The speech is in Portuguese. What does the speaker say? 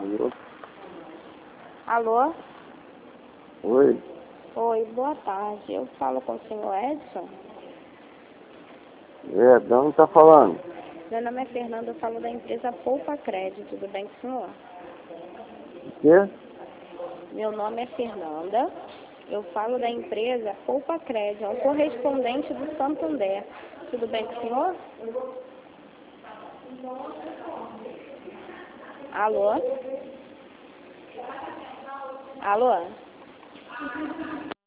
Alô? Alô? Oi? Oi, boa tarde. Eu falo com o senhor Edson. De onde tá falando? Meu nome é Fernanda, eu falo da empresa Poupa Crédito. Tudo bem com o senhor? O quê? Meu nome é Fernanda, eu falo da empresa Poupa Crédito, é um correspondente do Santander. Tudo bem com o senhor? Alô? Alô?